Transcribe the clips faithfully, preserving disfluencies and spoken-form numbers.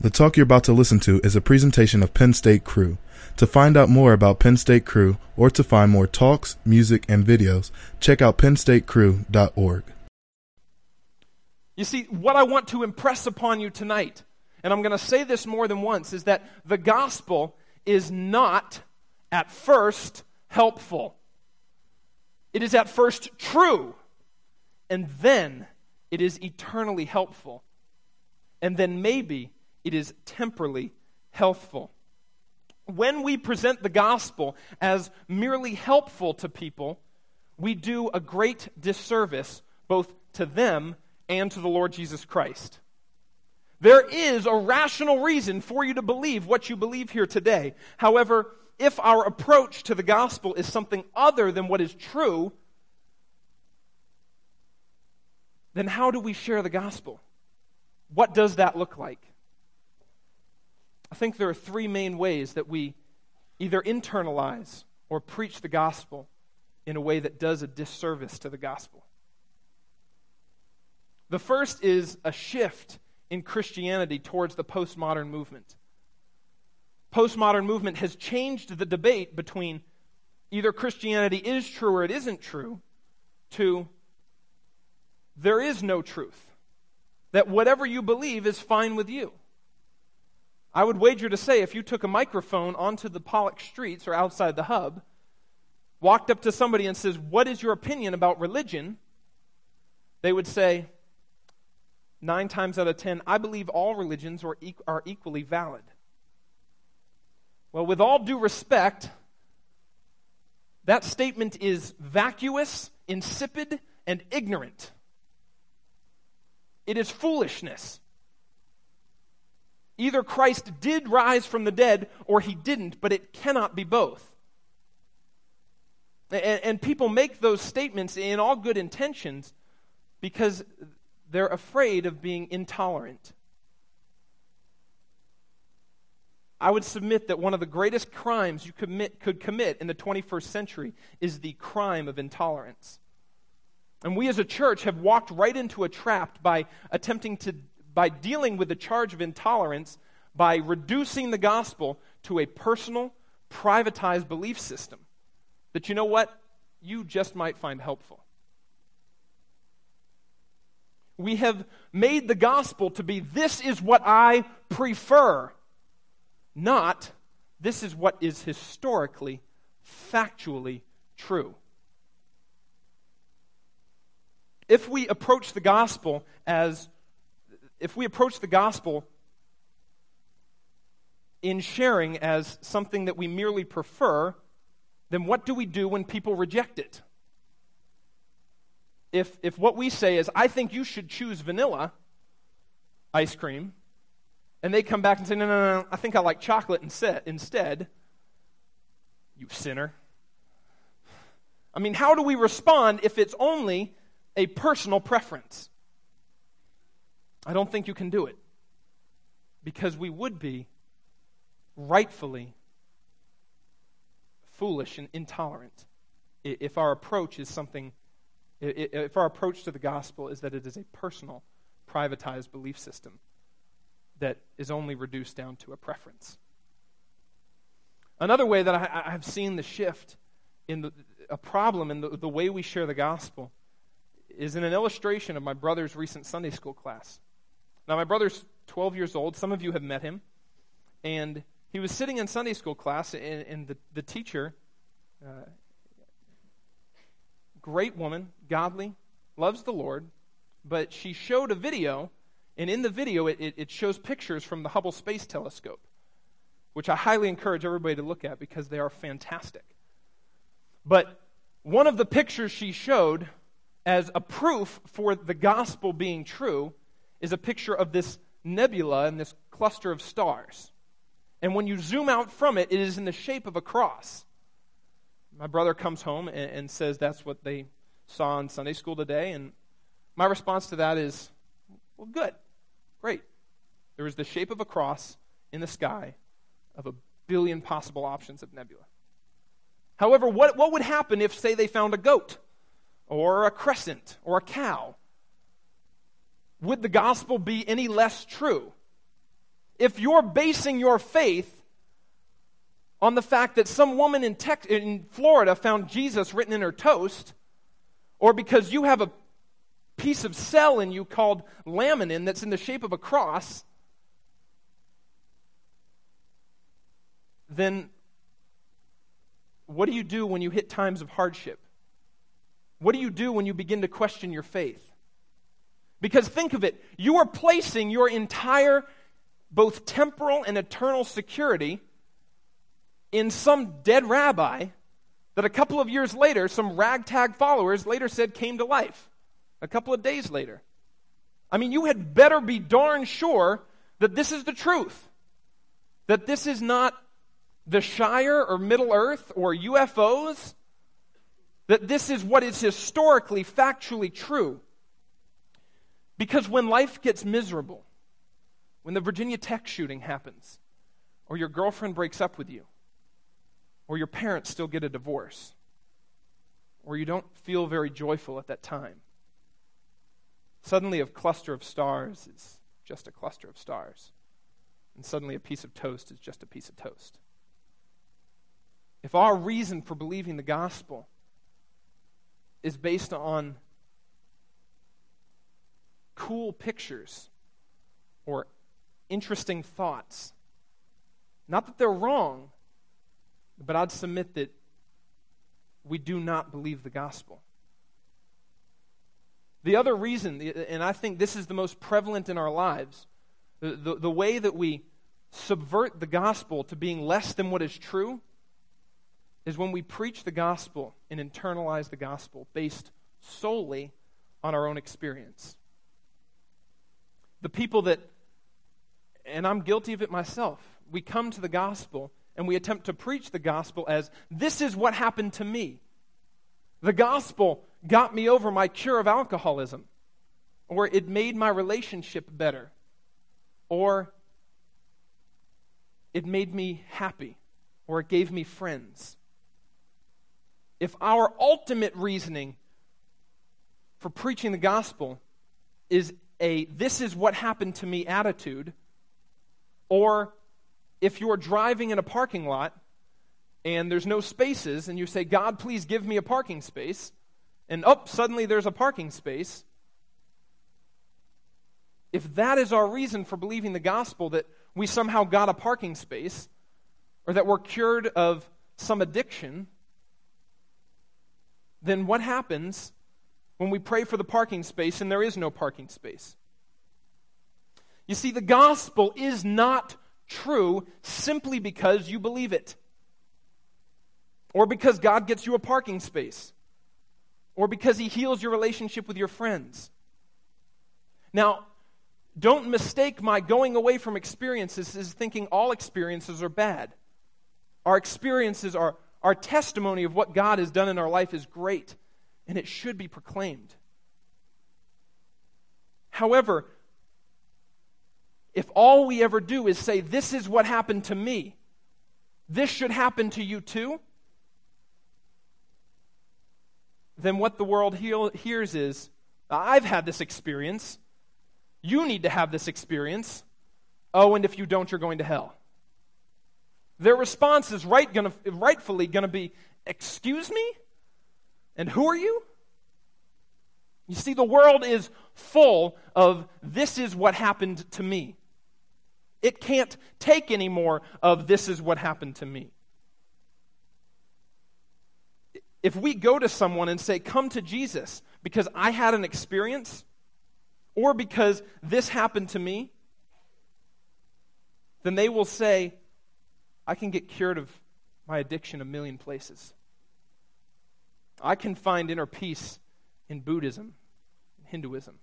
The talk you're about to listen to is a presentation of Penn State Crew. To find out more about Penn State Crew or to find more talks, music, and videos, check out penn state crew dot org. You see, what I want to impress upon you tonight, and I'm going to say this more than once, is that the gospel is not at first helpful. It is at first true, and then it is eternally helpful, and then maybe it is temporally healthful. When we present the gospel as merely helpful to people, we do a great disservice both to them and to the Lord Jesus Christ. There is a rational reason for you to believe what you believe here today. However, if our approach to the gospel is something other than what is true, then how do we share the gospel? What does that look like? I think there are three main ways that we either internalize or preach the gospel in a way that does a disservice to the gospel. The first is a shift in Christianity towards the postmodern movement. Postmodern movement has changed the debate between either Christianity is true or it isn't true to there is no truth. That whatever you believe is fine with you. I would wager to say if you took a microphone onto the Pollock streets or outside the hub, walked up to somebody and says, "What is your opinion about religion?" they would say, nine times out of ten, "I believe all religions are, e- are equally valid." Well, with all due respect, that statement is vacuous, insipid, and ignorant. It is foolishness. Either Christ did rise from the dead or he didn't, but it cannot be both. And, and people make those statements in all good intentions because they're afraid of being intolerant. I would submit that one of the greatest crimes you commit, could commit in the twenty-first century is the crime of intolerance. And we as a church have walked right into a trap by attempting to by dealing with the charge of intolerance, by reducing the gospel to a personal, privatized belief system that, you know what, you just might find helpful. We have made the gospel to be, this is what I prefer, not, this is what is historically, factually true. If we approach the gospel as If we approach the gospel in sharing as something that we merely prefer, then what do we do when people reject it? If if what we say is, "I think you should choose vanilla ice cream," and they come back and say, "No, no, no, I think I like chocolate instead," you sinner. I mean, how do we respond if it's only a personal preference? I don't think you can do it, because we would be rightfully foolish and intolerant if our approach is something, if our approach to the gospel is that it is a personal, privatized belief system that is only reduced down to a preference. Another way that I, I have seen the shift in the, a problem in the, the way we share the gospel is in an illustration of my brother's recent Sunday school class. Now, my brother's twelve years old. Some of you have met him. And he was sitting in Sunday school class, and, and the, the teacher, uh, great woman, godly, loves the Lord, but she showed a video, and in the video it, it, it shows pictures from the Hubble Space Telescope, which I highly encourage everybody to look at because they are fantastic. But one of the pictures she showed as a proof for the gospel being true is a picture of this nebula and this cluster of stars. And when you zoom out from it, it is in the shape of a cross. My brother comes home and, and says that's what they saw in Sunday school today. And my response to that is, well, good, great. There is the shape of a cross in the sky of a billion possible options of nebula. However, what, what would happen if, say, they found a goat or a crescent or a cow? Would the gospel be any less true? if you're basing your faith on the fact that some woman in, Tex- in Florida found Jesus written in her toast, or because you have a piece of cell in you called laminin that's in the shape of a cross, then what do you do when you hit times of hardship? What do you do when you begin to question your faith? Because think of it, you are placing your entire, both temporal and eternal security in some dead rabbi that a couple of years later, some ragtag followers later said came to life. A couple of days later. I mean, you had better be darn sure that this is the truth. That this is not the Shire or Middle Earth or U F Os. That this is what is historically, factually true. Because when life gets miserable, when the Virginia Tech shooting happens, or your girlfriend breaks up with you, or your parents still get a divorce, or you don't feel very joyful at that time, suddenly a cluster of stars is just a cluster of stars. And suddenly a piece of toast is just a piece of toast. If our reason for believing the gospel is based on cool pictures or interesting thoughts, not that they're wrong, but I'd submit that we do not believe the gospel. The other reason, and I think this is the most prevalent in our lives, the, the, the way that we subvert the gospel to being less than what is true is when we preach the gospel and internalize the gospel based solely on our own experience. The people that, and I'm guilty of it myself, we come to the gospel and we attempt to preach the gospel as, this is what happened to me. The gospel got me over my cure of alcoholism, or it made my relationship better, or it made me happy, or it gave me friends. If our ultimate reasoning for preaching the gospel is a this is what happened to me attitude, or if you're driving in a parking lot and there's no spaces, and you say, God, please give me a parking space, and up, oh, suddenly there's a parking space. If that is our reason for believing the gospel, that we somehow got a parking space, or that we're cured of some addiction, then what happens when we pray for the parking space and there is no parking space? You see, the gospel is not true simply because you believe it, or because God gets you a parking space, or because He heals your relationship with your friends. Now, don't mistake my going away from experiences as thinking all experiences are bad. Our experiences, are, our testimony of what God has done in our life is great, and it should be proclaimed. However, if all we ever do is say, this is what happened to me, this should happen to you too, then what the world heal, hears is, I've had this experience, you need to have this experience, oh, and if you don't, you're going to hell. Their response is right gonna, rightfully going to be, excuse me? And who are you? You see, the world is full of, this is what happened to me. It can't take any more of, this is what happened to me. If we go to someone and say, come to Jesus because I had an experience, or because this happened to me, then they will say, I can get cured of my addiction a million places. I can find inner peace in Buddhism, Hinduism.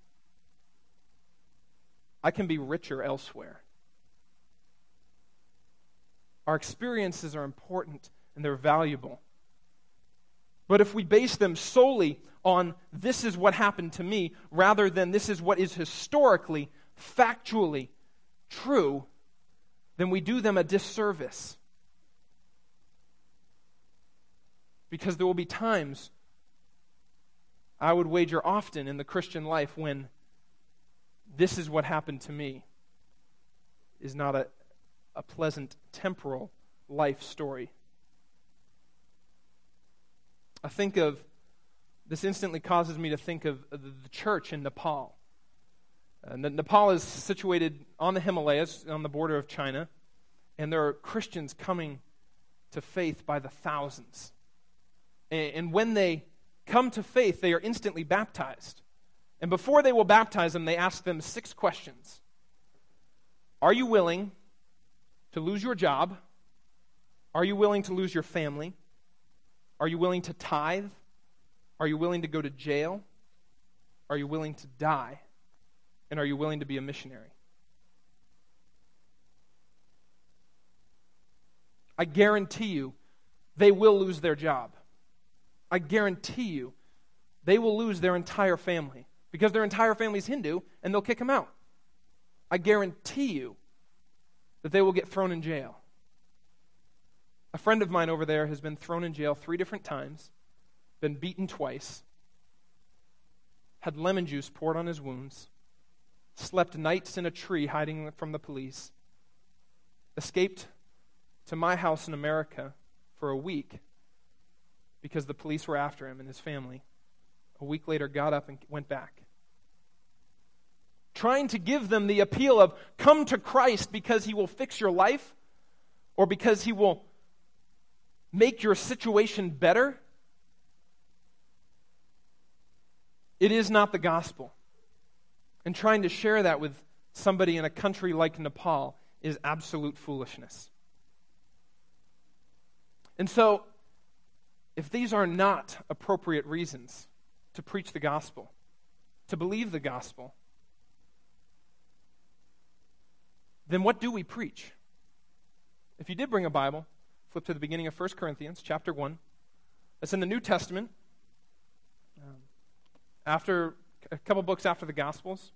I can be richer elsewhere. Our experiences are important and they're valuable. But if we base them solely on this is what happened to me, rather than this is what is historically, factually true, then we do them a disservice. Because there will be times, I would wager often in the Christian life, when this is what happened to me is not a a pleasant temporal life story. I think of, this instantly causes me to think of the church in Nepal. Uh, Nepal is situated on the Himalayas, on the border of China, and there are Christians coming to faith by the thousands. And, and when they come to faith, they are instantly baptized. And before they will baptize them, they ask them six questions. Are you willing to lose your job? Are you willing to lose your family? Are you willing to tithe? Are you willing to go to jail? Are you willing to die? And are you willing to be a missionary? I guarantee you, they will lose their job. I guarantee you, they will lose their entire family because their entire family is Hindu and they'll kick them out. I guarantee you that they will get thrown in jail. A friend of mine over there has been thrown in jail three different times, been beaten twice, had lemon juice poured on his wounds, slept nights in a tree hiding from the police, escaped to my house in America for a week because the police were after him and his family. A week later, got up and went back. Trying to give them the appeal of, come to Christ because he will fix your life or because he will make your situation better. It is not the gospel. And trying to share that with somebody in a country like Nepal is absolute foolishness. And so, if these are not appropriate reasons to preach the gospel, to believe the gospel, then what do we preach? If you did bring a Bible, flip to the beginning of First Corinthians chapter one. It's in the New Testament. Um, after a couple books after the Gospels.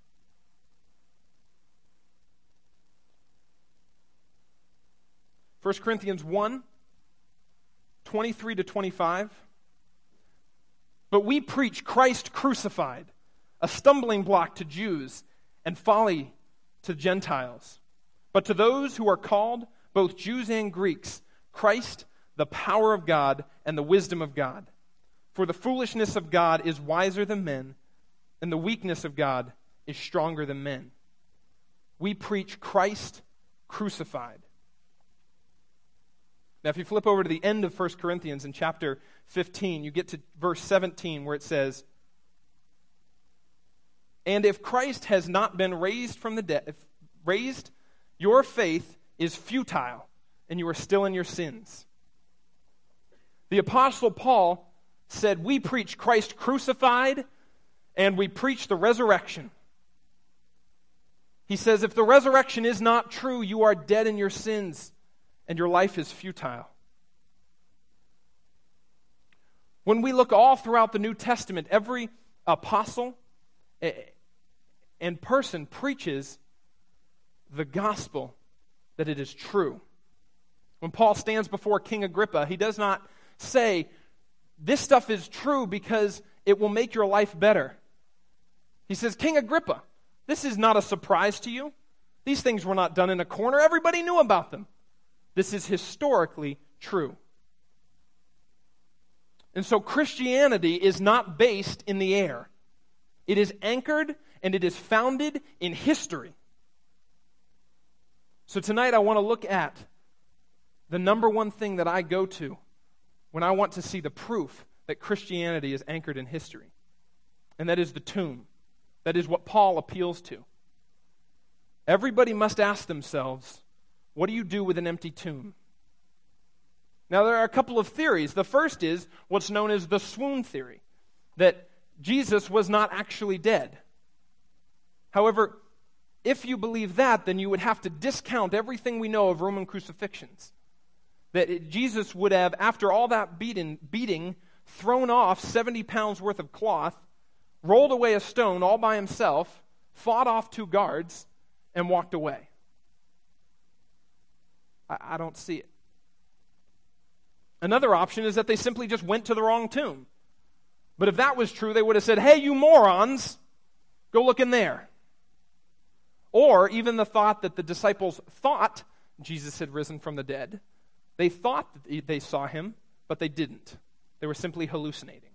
First Corinthians one, twenty-three to twenty-five. But we preach Christ crucified, a stumbling block to Jews and folly to Gentiles. But to those who are called, both Jews and Greeks, Christ, the power of God and the wisdom of God. For the foolishness of God is wiser than men, and the weakness of God is stronger than men. We preach Christ crucified. Now, if you flip over to the end of First Corinthians in chapter fifteen, you get to verse seventeen where it says, and if Christ has not been raised from the dead, if raised, your faith is futile, and you are still in your sins. The Apostle Paul said, we preach Christ crucified, and we preach the resurrection. He says, if the resurrection is not true, you are dead in your sins, and your life is futile. When we look all throughout the New Testament, every apostle and person preaches the gospel, that it is true. When Paul stands before King Agrippa, he does not say, this stuff is true because it will make your life better. He says, King Agrippa, this is not a surprise to you. These things were not done in a corner. Everybody knew about them. This is historically true. And so Christianity is not based in the air. It is anchored and it is founded in history. So tonight I want to look at the number one thing that I go to when I want to see the proof that Christianity is anchored in history. And that is the tomb. That is what Paul appeals to. Everybody must ask themselves, what do you do with an empty tomb? Now there are a couple of theories. The first is what's known as the swoon theory, that Jesus was not actually dead. However, if you believe that, then you would have to discount everything we know of Roman crucifixions. That it, Jesus would have, after all that beating, beating, thrown off seventy pounds worth of cloth, rolled away a stone all by himself, fought off two guards, and walked away. I, I don't see it. Another option is that they simply just went to the wrong tomb. But if that was true, they would have said, hey, you morons, go look in there. Or even the thought that the disciples thought Jesus had risen from the dead. They thought that they saw him, but they didn't. They were simply hallucinating.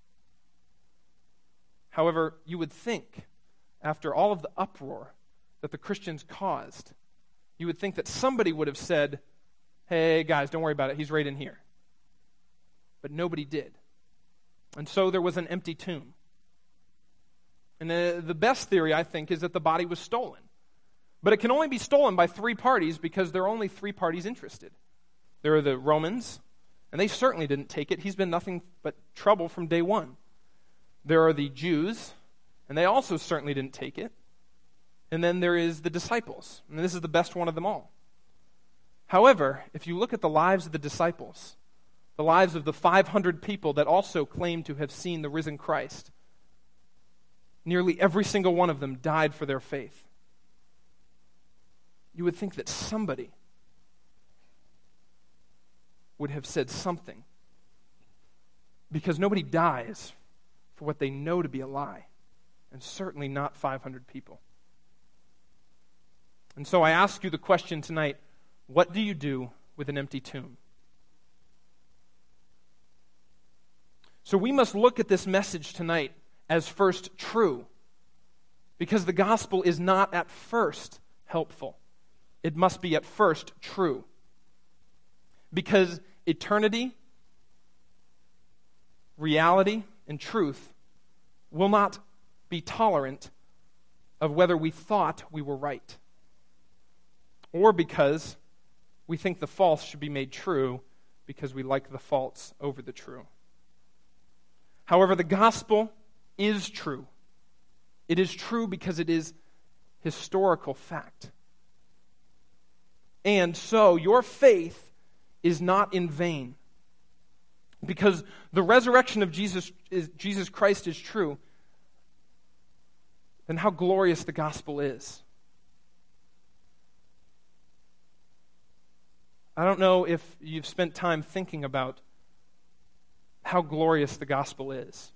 However, you would think, after all of the uproar that the Christians caused, you would think that somebody would have said, hey, guys, don't worry about it. He's right in here. But nobody did. And so there was an empty tomb. And the, the best theory, I think, is that the body was stolen. But it can only be stolen by three parties because there are only three parties interested. There are the Romans, and they certainly didn't take it. He's been nothing but trouble from day one. There are the Jews, and they also certainly didn't take it. And then there is the disciples, and this is the best one of them all. However, if you look at the lives of the disciples, the lives of the five hundred people that also claim to have seen the risen Christ, nearly every single one of them died for their faith. You would think that somebody would have said something, because nobody dies for what they know to be a lie, and certainly not five hundred people. And so I ask you the question tonight, what do you do with an empty tomb? So we must look at this message tonight as first true, because the gospel is not at first helpful. It must be at first true. Because eternity, reality, and truth will not be tolerant of whether we thought we were right, or because we think the false should be made true because we like the false over the true. However, the gospel is true. It is true because it is historical fact. And so your faith is not in vain. Because the resurrection of Jesus, is, Jesus Christ is true, then how glorious the gospel is. I don't know if you've spent time thinking about how glorious the gospel is.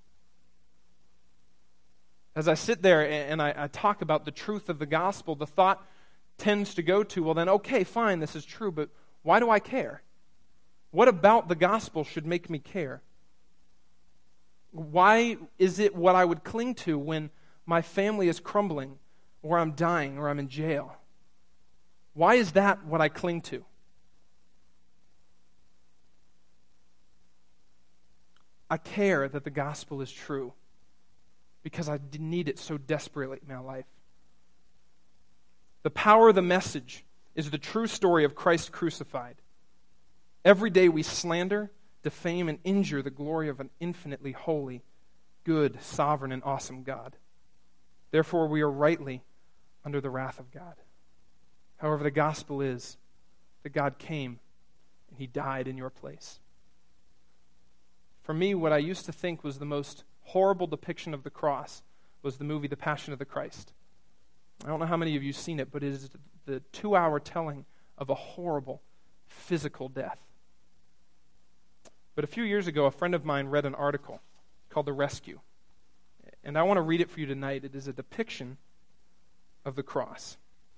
As I sit there and I, I talk about the truth of the gospel, the thought tends to go to, well then, okay, fine, this is true, but why do I care? What about the gospel should make me care? Why is it what I would cling to when my family is crumbling, or I'm dying, or I'm in jail? Why is that what I cling to? I care that the gospel is true because I need it so desperately in my life. The power of the message is the true story of Christ crucified. Every day we slander, defame, and injure the glory of an infinitely holy, good, sovereign, and awesome God. Therefore, we are rightly under the wrath of God. However, the gospel is that God came and He died in your place. For me, what I used to think was the most horrible depiction of the cross was the movie The Passion of the Christ. I don't know how many of you have seen it, but it is the two-hour telling of a horrible physical death. But a few years ago, a friend of mine read an article called The Rescue. And I want to read it for you tonight. It is a depiction of the cross.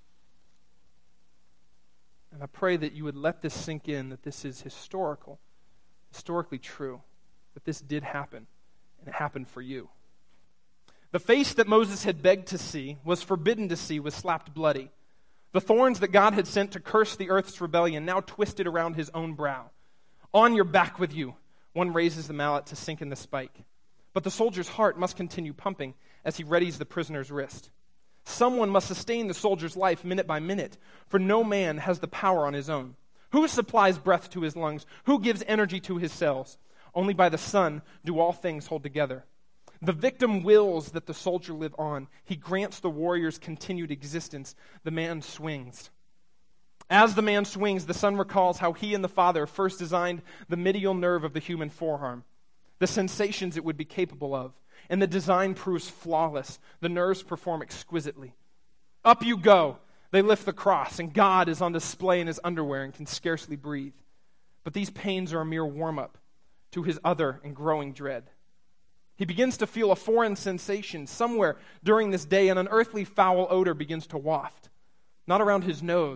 And I pray that you would let this sink in, that this is historical, historically true, that this did happen, and it happened for you. The face that Moses had begged to see, was forbidden to see, was slapped bloody. The thorns that God had sent to curse the earth's rebellion now twisted around his own brow. On your back with you, one raises the mallet to sink in the spike. But the soldier's heart must continue pumping as he readies the prisoner's wrist. Someone must sustain the soldier's life minute by minute, for no man has the power on his own. Who supplies breath to his lungs? Who gives energy to his cells? Only by the Son do all things hold together. The victim wills that the soldier live on. He grants the warrior's continued existence. The man swings. As the man swings, the Son recalls how he and the Father first designed the medial nerve of the human forearm, the sensations it would be capable of, and the design proves flawless. The nerves perform exquisitely. Up you go. They lift the cross, and God is on display in his underwear and can scarcely breathe. But these pains are a mere warm-up to his other and growing dread. He begins to feel a foreign sensation. Somewhere during this day, an unearthly foul odor begins to waft, not around his nose,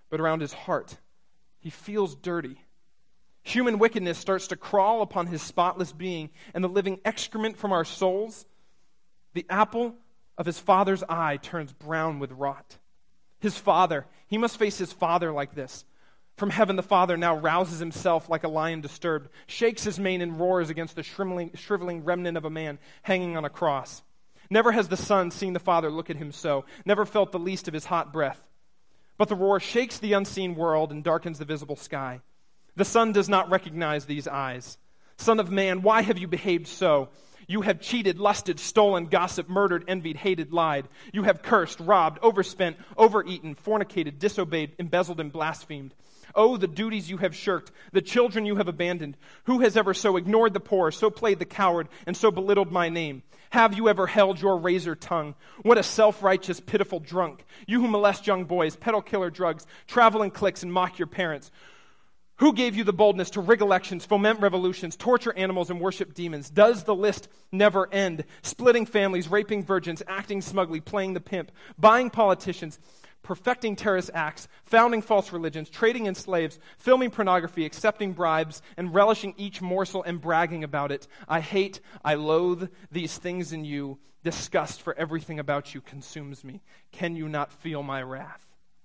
but around his heart. He feels dirty. Human wickedness starts to crawl upon his spotless being, and the living excrement from our souls, the apple of his father's eye, turns brown with rot. His father, he must face his father like this. From heaven the Father now rouses himself like a lion disturbed, shakes his mane and roars against the shriveling, shriveling remnant of a man hanging on a cross. Never has the Son seen the Father look at him so, never felt the least of his hot breath. But the roar shakes the unseen world and darkens the visible sky. The Son does not recognize these eyes. Son of man, why have you behaved so? You have cheated, lusted, stolen, gossiped, murdered, envied, hated, lied. You have cursed, robbed, overspent, overeaten, fornicated, disobeyed, embezzled, and blasphemed. Oh, the duties you have shirked, the children you have abandoned. Who has ever so ignored the poor, so played the coward, and so belittled my name? Have you ever held your razor tongue? What a self-righteous, pitiful drunk. You who molest young boys, peddle killer drugs, travel in cliques, and mock your parents. Who gave you the boldness to rig elections, foment revolutions, torture animals, and worship demons? Does the list never end? Splitting families, raping virgins, acting smugly, playing the pimp, buying politicians, perfecting terrorist acts, founding false religions, trading in slaves, filming pornography, accepting bribes, and relishing each morsel and bragging about it. I hate, I loathe these things in you. Disgust for everything about you consumes me. Can you not feel my wrath?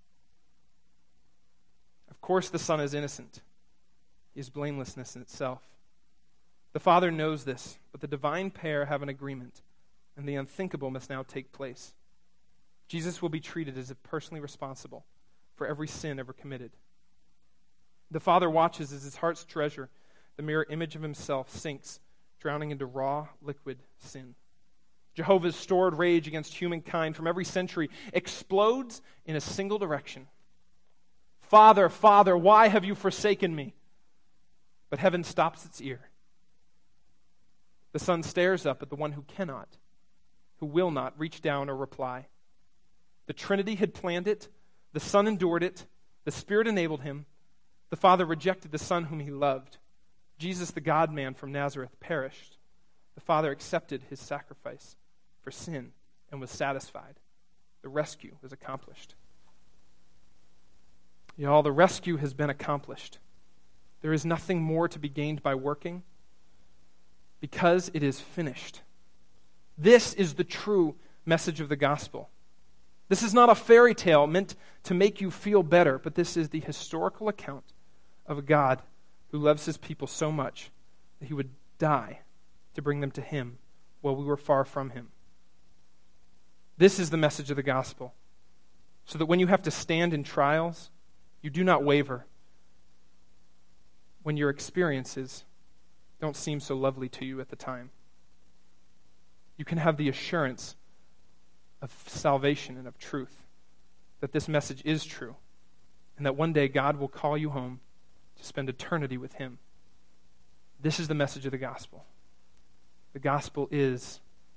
Of course the Son is innocent. He is blamelessness in itself. The Father knows this, but the divine pair have an agreement, and the unthinkable must now take place. Jesus will be treated as if personally responsible for every sin ever committed. The Father watches as his heart's treasure, the mirror image of himself, sinks, drowning into raw, liquid sin. Jehovah's stored rage against humankind from every century explodes in a single direction. Father, Father, why have you forsaken me? But heaven stops its ear. The Son stares up at the one who cannot, who will not reach down or reply. The Trinity had planned it. The Son endured it. The Spirit enabled him. The Father rejected the Son whom he loved. Jesus, the God-man from Nazareth, perished. The Father accepted his sacrifice for sin and was satisfied. The rescue was accomplished. Y'all, the rescue has been accomplished. There is nothing more to be gained by working because it is finished. This is the true message of the gospel. This is not a fairy tale meant to make you feel better, but this is the historical account of a God who loves his people so much that he would die to bring them to him while we were far from him. This is the message of the gospel, so that when you have to stand in trials, you do not waver. When your experiences don't seem so lovely to you at the time, you can have the assurance of salvation and of truth, that this message is true, and that one day God will call you home to spend eternity with him. This is the message of the gospel. The gospel is,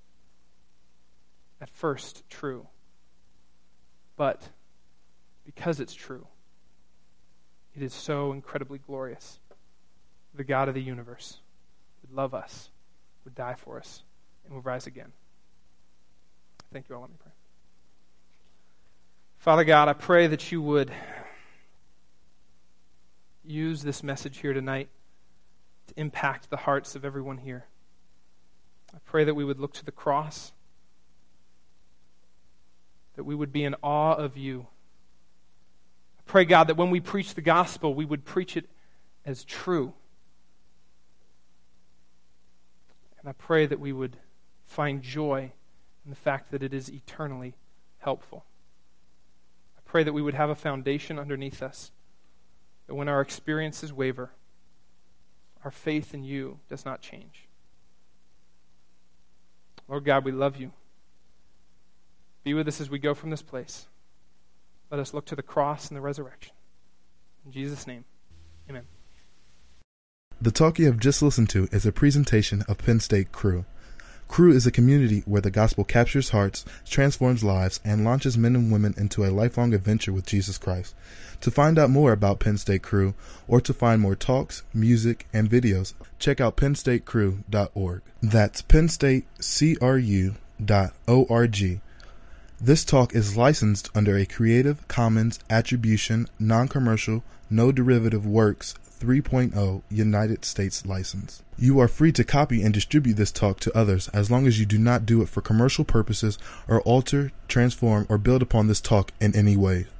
at first, true. But because it's true, it is so incredibly glorious. The God of the universe would love us, would die for us, and will rise again. Thank you all. Let me pray. Father God, I pray that you would use this message here tonight to impact the hearts of everyone here. I pray that we would look to the cross, that we would be in awe of you. I pray, God, that when we preach the gospel, we would preach it as true. And I pray that we would find joy in the fact that it is eternally helpful. I pray that we would have a foundation underneath us, that when our experiences waver, our faith in you does not change. Lord God, we love you. Be with us as we go from this place. Let us look to the cross and the resurrection. In Jesus' name, amen. The talk you have just listened to is a presentation of Penn State Crew. Crew is a community where the gospel captures hearts, transforms lives, and launches men and women into a lifelong adventure with Jesus Christ. To find out more about Penn State Crew, or to find more talks, music, and videos, check out penn state crew dot org. That's penn state crew dot org. This talk is licensed under a Creative Commons Attribution, Non-Commercial, No Derivative Works three point oh United States license. You are free to copy and distribute this talk to others as long as you do not do it for commercial purposes or alter, transform, or build upon this talk in any way.